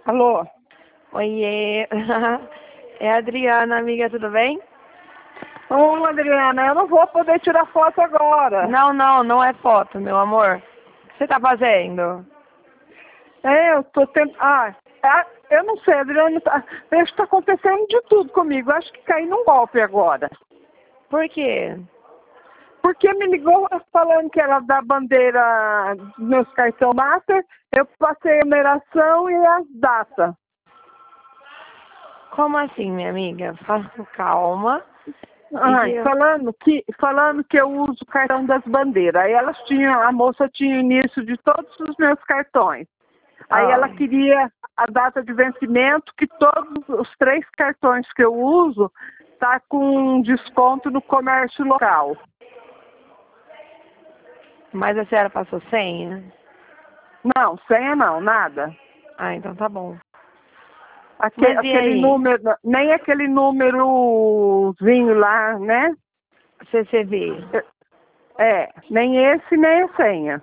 Alô? Oiê, é a Adriana, amiga, tudo bem? Ô, Adriana, eu não vou poder tirar foto agora. Não é foto, meu amor. O que você tá fazendo? Eu tô tendo... eu não sei, Adriana, acho que tá acontecendo de tudo comigo. Acho que caí num golpe agora. Por quê? Porque me ligou falando que era da bandeira dos meus cartão Master, eu passei a numeração e as datas. Como assim, minha amiga? Fala com calma. Falando que eu uso o cartão das bandeiras. Aí a moça tinha o início de todos os meus cartões. Aí ela queria a data de vencimento, que todos os 3 cartões que eu uso tá com desconto no comércio local. Mas a senhora passou senha? Não, senha não, nada. Ah, então tá bom. Aquele, Mas e aquele aí? número, nem aquele númerozinho lá, né? CCV? Nem esse, nem a senha.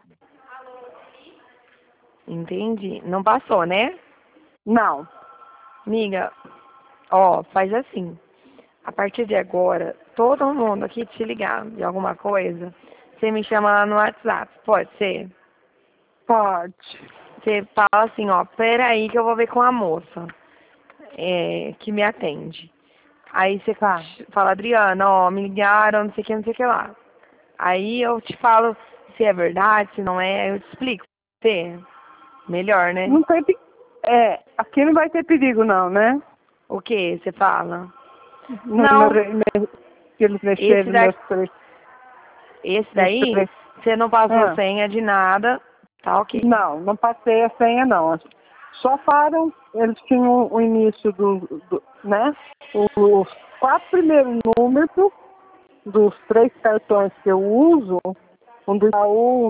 Entendi. Não passou, né? Não. Amiga, ó, faz assim. A partir de agora, todo mundo aqui te ligar de alguma coisa, você me chama lá no WhatsApp, pode ser? Pode. Você fala assim, ó, peraí que eu vou ver com a moça que me atende. Aí você fala, Adriana, ó, me ligaram, não sei o que lá. Aí eu te falo se é verdade, se não é, eu te explico. Você, melhor, né? Não tem aqui não vai ter perigo não, né? O que você fala? Não. Que eles Esse mexeram daqui, nos 3. esse daí, você não passou senha de nada, tá ok. Não passei a senha não. Só falaram, eles tinham o início né? Os 4 primeiros números dos 3 cartões que eu uso, um do Itaú,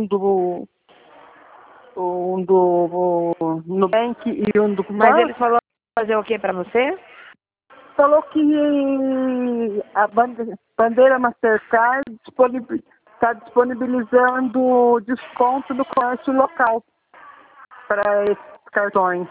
um do Nubank e um do Mas Pan. ele falou fazer o que pra você? Falou que a bandeira Mastercard está disponibilizando desconto no comércio local para esses cartões.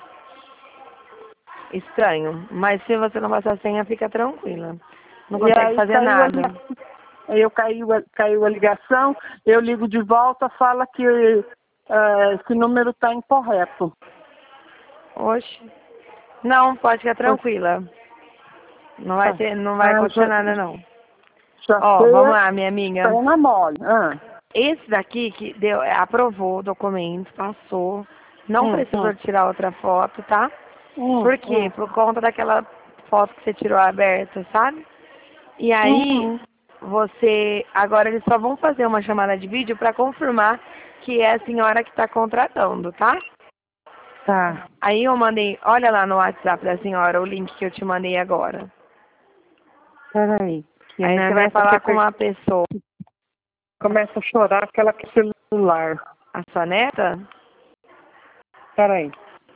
Estranho, mas se você não passar senha, fica tranquila. Não E consegue aí fazer nada. caiu a ligação, eu ligo de volta, fala que esse número está incorreto. Oxe. Não, pode ficar tranquila. Não vai acontecer nada, não. Ó, vamos lá, minha amiga. Tá na mole. Esse daqui que aprovou o documento, passou. Não precisou tirar outra foto, tá? Por quê? Por conta daquela foto que você tirou aberta, sabe? E aí, agora eles só vão fazer uma chamada de vídeo para confirmar que é a senhora que está contratando, tá? Tá. Aí eu mandei, olha lá no WhatsApp da senhora o link que eu te mandei agora. Peraí. Aí você vai falar com uma pessoa. Começa a chorar aquela que é celular. A sua neta? Peraí.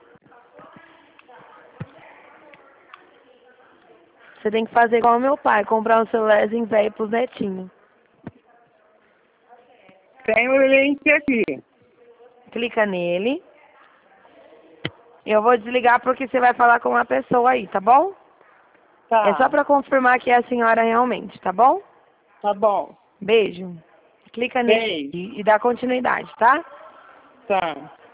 Você tem que fazer igual o meu pai, comprar um celularzinho velho pros netinhos. Tem o link aqui. Clica nele. Eu vou desligar porque você vai falar com uma pessoa aí, tá bom? Tá. É só pra confirmar que é a senhora realmente, tá bom? Tá bom. Beijo. Clica nele e dá continuidade, tá? Tá.